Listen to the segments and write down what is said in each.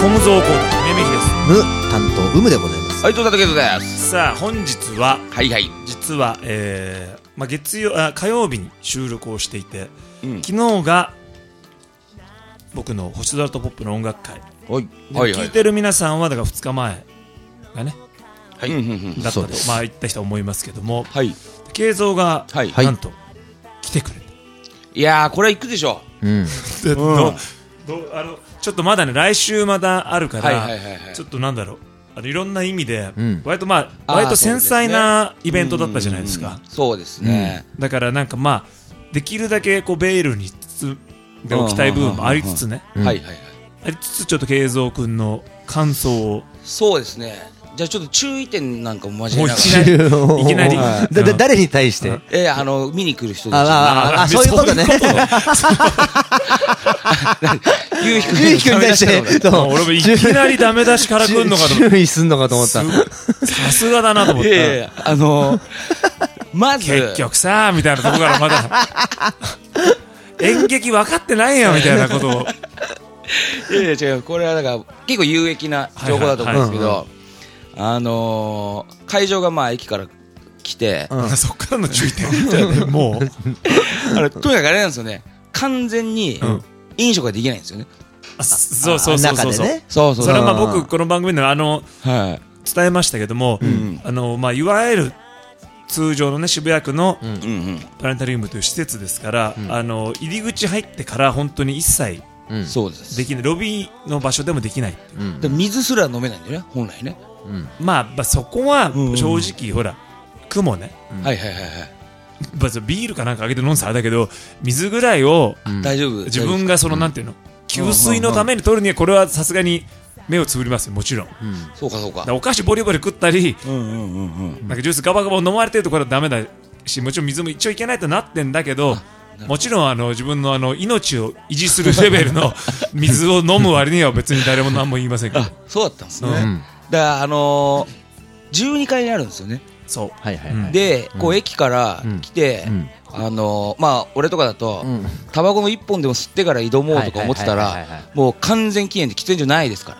コムゾーコートめめきです。 無担当うむでございます。 はい、とうたとけとです。 さあ本日ははいはい。 実は、火曜日に収録をしていて、昨日が僕の星空とポップの音楽会、 はい聞いてる皆さんはだから2日前がね、 はい、 だったと言った人は思いますけども、 はい慶三が、 はい、 なんと来てくれた。 いやーこれは行くでしょちょっとまだね来週まだあるから、ちょっとなんだろう、いろんな意味で、割と繊細なイベントだったじゃないですか。 そうですね、 だからなんかできるだけこうベールに包んでおきたい部分もありつつね、ありつつちょっと慶三君の感想を。 そうですね。じゃあちょっと注意点なんかも交えながらいきなり誰に対して見に来る人たちそういうことね。 ゆうひくんに対して俺もいきなりダメ出しから来るのかと思った。 注意すんのかと思った。 さすがだなと思った。 まず結局さみたいなとこからまだ演劇分かってないよみたいなことを。 いや違う、これはだから結構有益な情報だと思うんですけど、会場が駅から来て、 そっからの注意点もうとにかくあれなんですよね、完全に飲食ができないんですよね。 そうそれは僕この番組で伝えましたけども、いわゆる通常のね渋谷区のプラネタリウムという施設ですから、入り口入ってから本当に一切できない、ロビーの場所でもできない、 水すら飲めないんだよね本来ね。 そこは正直ほら雲ね、ビールかなんかあげて飲んでたあれだけど、水ぐらいを自分がなんていうの、給水のために取るにはこれはさすがに目をつぶりますよ、もちろん。 そうかお菓子ボリボリ食ったり、なんかジュースガバガバ飲まれてるところはダメだし、もちろん水も一応いけないとなってんだけど、もちろん自分の命を維持するレベルの水を飲む割には別に誰も何も言いませんけど。 そうだったんですね。だから12階にあるんですよね。 そうでこう駅から来て、俺とかだとタバコの1本でも吸ってから挑もうとか思ってたら、もう完全禁煙で喫煙所ないですから。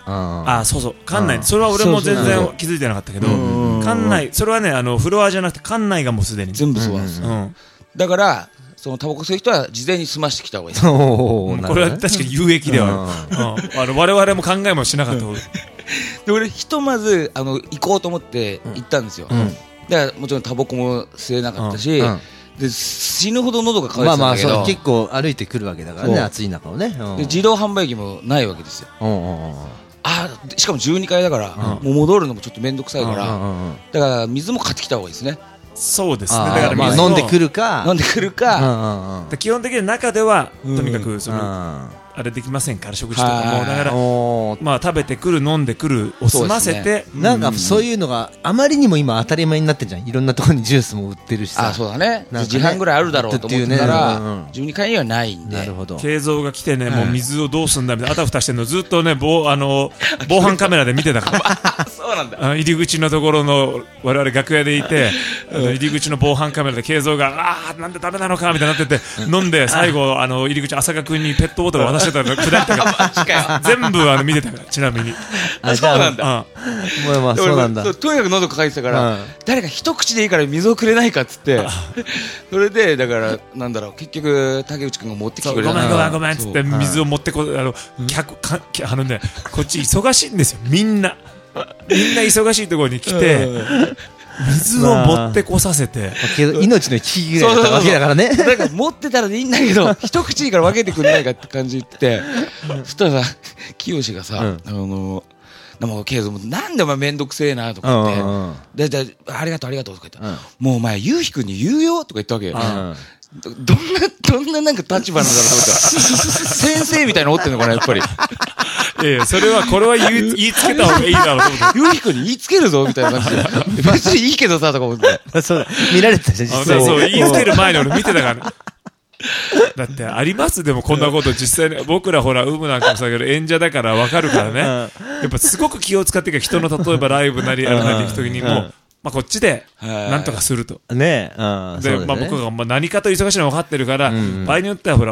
そうそう館内、それは俺も全然気づいてなかったけど、館内それはねフロアじゃなくて館内がもうすでに全部そうなんですよ。だからそのタバコ吸う人は事前に済ましてきた方がいいです。 これは確かに有益ではある。我々も考えもしなかったことで、俺ひとまず行こうと思って行ったんですよ。だからもちろんタバコも吸えなかったし、で死ぬほど喉が渇いてたんだけど、 結構歩いてくるわけだからね、暑い中をね。 で自動販売機もないわけですよ。しかも12階だからもう戻るのもちょっと面倒くさいから、だから水も買ってきた方がいいですね。 そうですね。だから飲んでくるか基本的に中ではとにかくあれできませんから、食事とかも。だから食べてくる飲んでくるを済ませて、 なんかそういうのがあまりにも今当たり前になってるじゃん。いろんなところにジュースも売ってるしさ。 そうだね。自販ぐらいあるだろうと思ってたら12階にはないんで。 慶三が来てね、もう水をどうすんだみたいなあたふたしてるのずっとね防犯カメラで見てたからそうなんだ。 入り口のところの我々楽屋でいて、入り口の防犯カメラで慶三がなんでダメなのかみたいになってて、飲んで最後入り口浅香君にペットボトル渡してたのくだったから全部見てたから。ちなみにそうなんだ。 そうなんだ。 とにかく喉渇いてたから誰か一口でいいから水をくれないかっつって、それでだからなんだろう、結局竹内君が持ってきてくれた。 ごめんっつって水を持ってこっち忙しいんですよ。みんな忙しいところに来て水を持ってこさせて、 命の一撃ぐらいだったわけだからね。 だから持ってたらでいいんだけど一口いいから分けてくれないかって感じ言って、そしたらさ清がさケイゾもなんでお前めんどくせえなとか言って、ありがとうとか言った、もうお前ゆうひくんに言うよとか言ったわけよ。どんななんか立場なんだろうと思った先生みたいなのおってんのかなやっぱり。 それはこれは言いつけた方がいいだろうと思って、 ゆうひくんに言いつけるぞみたいな感じで別にいいけどさとか思って。 そうだ、見られてたじゃん実際。 そう言いつける前に俺見てたからね。だってあります。でもこんなこと実際に僕らほらなんかもそうだけど演者だから分かるからね。やっぱすごく気を使ってるから、人の例えばライブなりあれなり行くときにもこっちでなんとかすると。 ね。 で僕が何かと忙しいの分かってるから、場合によってはほら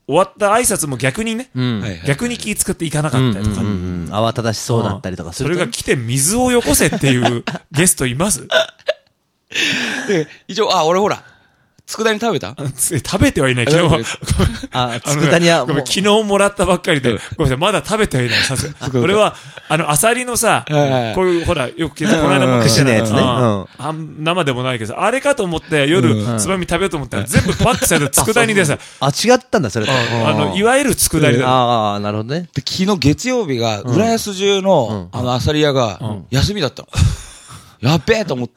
終わった挨拶も逆にね、逆に気使っていかなかったりとか、 慌ただしそうだったりとかすると、 それが来て水をよこせっていうゲストいます？ で、一応、俺ほら、佃煮食べた？ 食べてはいない。昨日佃煮は昨日もらったばっかりで、ごめんなさい、まだ食べてはいない。さすが。俺は、アサリのさ、こういう、ほら、よく聞いた、この間持ってきたやつね。生でもないけど、あれかと思って夜、つまみ食べようと思ったら、全部パックされた佃煮でさ。 違ったんだ、それと。 いわゆる佃煮だ。 なるほどね。 で、昨日月曜日が、浦安中の、アサリ屋が、休みだったの。やっべえと思って、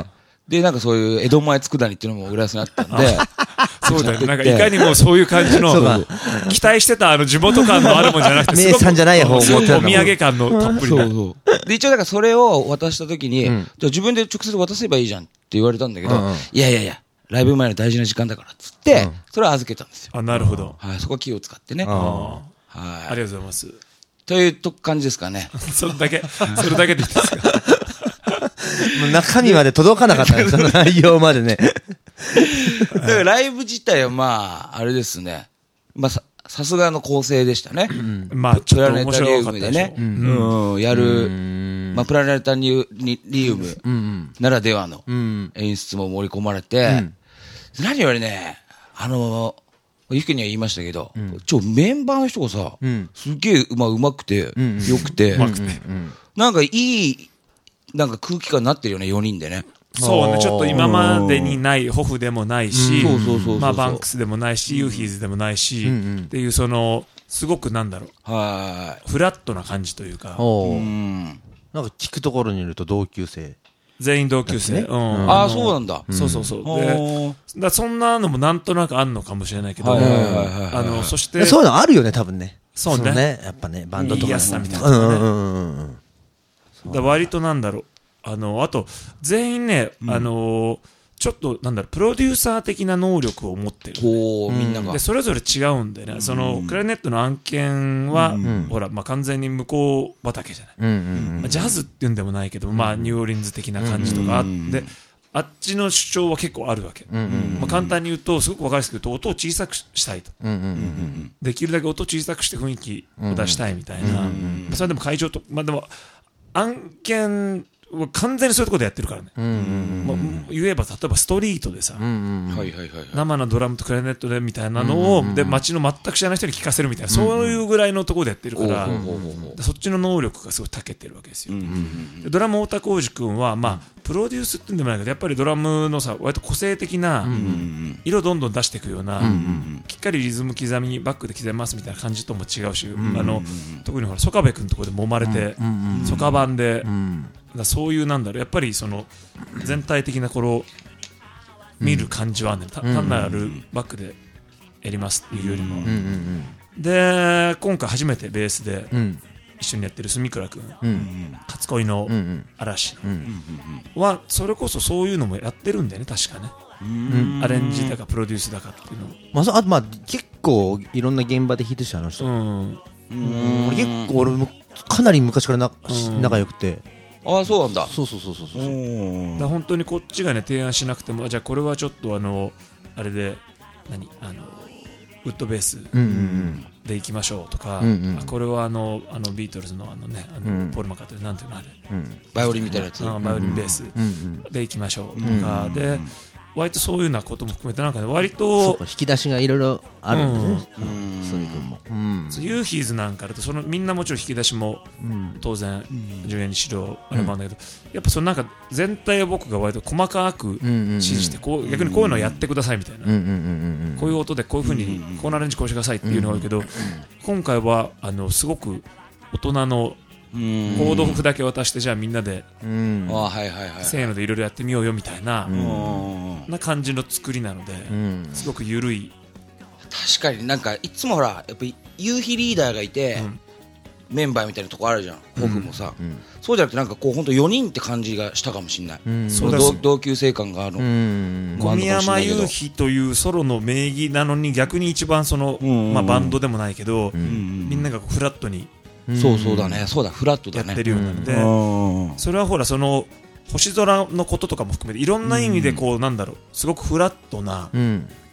で、なんかそういう江戸前佃煮っていうのも浦安にあったんで。 そうだよね。なんかいかにもそういう感じの、期待してた地元感のあるもんじゃなくて、 名産じゃない方を持ってたお土産感のたっぷりな。 で、一応だからそれを渡した時に、じゃあ自分で直接渡せばいいじゃんって言われたんだけど、いや、ライブ前の大事な時間だからっつって、それを預けたんですよ。 なるほど。 はい、そこは気を使ってね。 はい。ありがとうございます。 という感じですかね。 それだけでいいですか？ もう中身まで届かなかったね、その内容までね。 だからライブ自体はまあ、あれですね。まあ、さすがの構成でしたね。 まあ、ちょっと面白かったでね。 やる、まあ、プラネタリウムならではの演出も盛り込まれて、何よりね、ゆきには言いましたけど、メンバーの人がさ、すげえうまくて、よくて、なんかいい、なんか空気感になってるよね、4人でね。 そうね、ちょっと今までにない、ホフでもないし、まあバンクスでもないし、ユーヒーズでもないし、っていうすごくなんだろう、フラットな感じというか。 なんか聞くところにいると同級生。 全員同級生。 そうなんだ。 そう。で、そんなのもなんとなくあんのかもしれないけど、そして。 そういうのあるよね、多分ね。 そうね。 やっぱね、バンドとか。 いいやつさみたいなね。割となんだろう。あと、全員ね、ちょっと、なんだろう、プロデューサー的な能力を持ってる。 みんなが。 で、それぞれ違うんでね、クラリネットの案件は、ほら、まあ、完全に向こう畑じゃない。ジャズっていうんでもないけど、まあ、ニューオーリンズ的な感じとかあって、あっちの主張は結構あるわけ。まあ、簡単に言うと、すごくわかりやすく言うと、音を小さくしたいと。できるだけ音を小さくして雰囲気を出したいみたいな。それでも会場と、まあでも、案件は完全にそういうところでやってるからね。言えば、例えばストリートでさ、生のドラムとクラリネットでみたいなのを、で、街の全く知らない人に聞かせるみたいな、そういうぐらいのところでやってるから、そっちの能力がすごい長けてるわけですよ。ドラム太田浩司君は、まあ、プロデュースってんでもないけど、やっぱりドラムのさ、割と個性的な、色どんどん出していくような、きっかりリズム刻み、バックで刻みますみたいな感じとも違うし、特にほら、曽我部君のところで揉まれて、曽我版で、そういうなんだろう、やっぱり全体的な見る感じはね、単なるバックでやりますっていうよりも。で、今回初めてベースで、一緒にやってる住倉君、初恋の嵐はそれこそそういうのもやってるんだよね、確かね。アレンジだかプロデュースだかっていうの。 まあ結構いろんな現場で弾いてるし、あの人。結構俺もかなり昔から仲良くて。 そうなんだ。 そう。 だ本当にこっちがね提案しなくても、じゃあこれはちょっとあれでウッドベースでいきましょうとか、これはビートルズのポール・マッカートニーなんていうのあれ、 バイオリンみたいなやつ、 バイオリンベースでいきましょうとかで、割とそういうようなことも含めてなんかね、割と引き出しがいろいろあるんだね。そういう分も。 ユーヒーズなんかだとみんなもちろん引き出しも当然10円にしろあれもあるんだけど、やっぱなんか全体を僕が割と細かく指示して、逆にこういうのをやってくださいみたいな、こういう音でこういう風にこうなアレンジこうしてくださいっていうのがあるけど、今回はすごく大人のコード譜だけ渡して、じゃあみんなでせーのでいろいろやってみようよみたいな感じの作りなので、すごく緩い。 確かになんかいつもほらやっぱり夕日リーダーがいて、メンバーみたいなとこあるじゃん、僕もさ、そうじゃなくてなんかこう本当4人って感じがしたかもしれない。同級生感がある小宮山夕日というソロの名義なのに、逆に一番バンドでもないけど、みんながフラットにそうだね、そうだ、フラットだね、 やってるようなので、それはほら星空のこととかも含めていろんな意味でなんだろう、すごくフラットな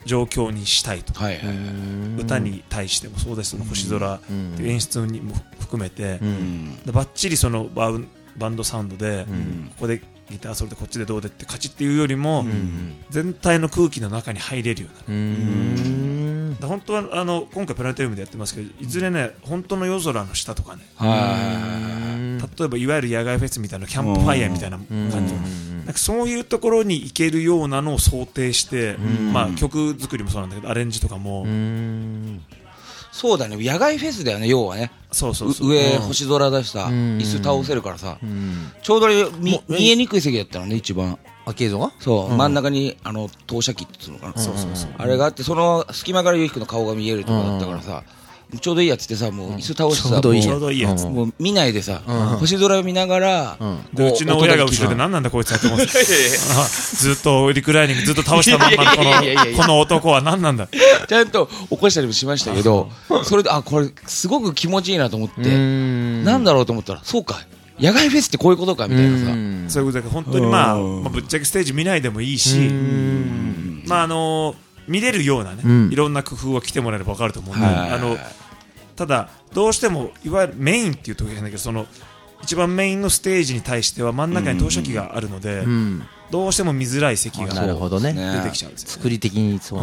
状況にしたいと、 はいはいはい、 歌に対してもそうです、星空っていう演出にも含めて、でバッチリそのバンドサウンドで、ここでギターソロでこっちでどうでって勝ちっていうよりも、全体の空気の中に入れるような、本当は今回プラネタリウムでやってますけど、いずれね本当の夜空の下とかね、例えばいわゆる野外フェスみたいなキャンプファイヤーみたいな感じ、なんかそういうところに行けるようなのを想定して、まあ、曲作りもそうなんだけどアレンジとかも、 そうだね、野外フェスだよね、要はね。 そうそうそう、 上星空だしさ、椅子倒せるからさ、ちょうど見えにくい席だったのね、一番。 アーケードがそう、真ん中に投射機っていうのかな、あれがあって、その隙間からゆうひくの顔が見えるところだったからさ、ちょうどいいやつってさ、もう椅子倒してさ、 ちょうどいいやつ、 もう見ないでさ、星空を見ながら、 うちの親が後ろで何なんだこいつやってますずっとリクライニングずっと倒したまんまこの男は何なんだちゃんと起こしたりもしましたけど、それでこれすごく気持ちいいなと思って、なんだろうと思ったら、そうか、野外フェスってこういうことかみたいなさ、 そういうことだから本当にまあぶっちゃけステージ見ないでもいいし、まあ見れるようなね、いろんな工夫を来てもらえれば分かると思うんで、ただどうしてもいわゆるメインっていうところなんだけど、その一番メインのステージに対しては真ん中に投射機があるので、どうしても見づらい席が出てきちゃうんですよね。 作り的にそう。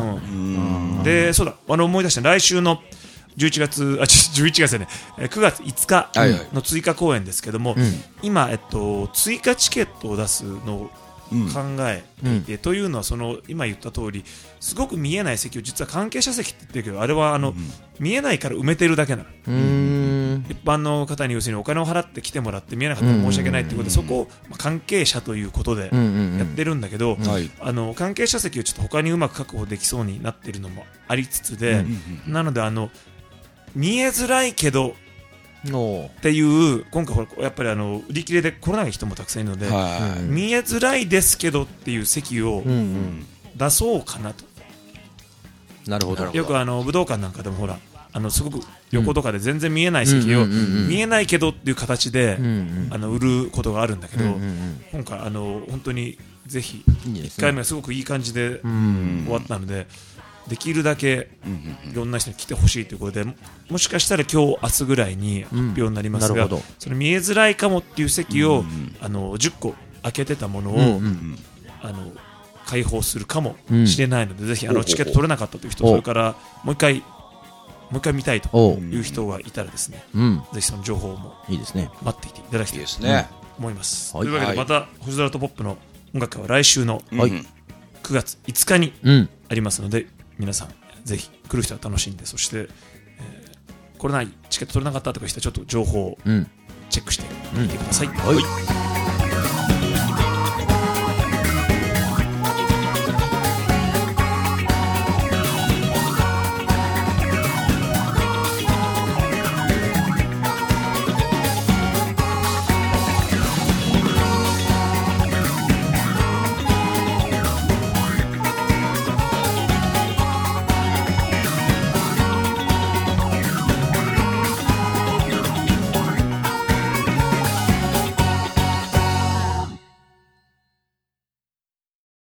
で、そうだ、思い出した、来週の11月でね、9月5日の追加公演ですけども、今追加チケットを出すのを考えていて、というのは今言った通りすごく見えない席を実は関係者席って言ってるけど、あれは見えないから埋めてるだけなの。一般の方に要するにお金を払って来てもらって見えなかったら申し訳ないということで、そこを関係者ということでやってるんだけど、関係者席をちょっと他にうまく確保できそうになっているのもありつつで、なので見えづらいけどっていう今回やっぱり売り切れで来ない人もたくさんいるので、見えづらいですけどっていう席を出そうかなと。 なるほど。 よく武道館なんかでもほらすごく横とかで全然見えない席を見えないけどっていう形で売ることがあるんだけど、今回本当にぜひ1回目はすごくいい感じで終わったので、できるだけいろんな人に来てほしいということで、もしかしたら今日明日ぐらいに発表になりますが、その見えづらいかもっていう席を10個空けてたものを開放するかもしれないので、ぜひチケット取れなかったという人、それからもう一回見たいという人がいたらですね、ぜひその情報も待っていていただきたいと思います。というわけで、また星空とポップの音楽会は来週の9月5日にありますので、皆さんぜひ来る人は楽しんで、そして、来れないチケット取れなかったとかいう人はちょっと情報をチェックしてみてください。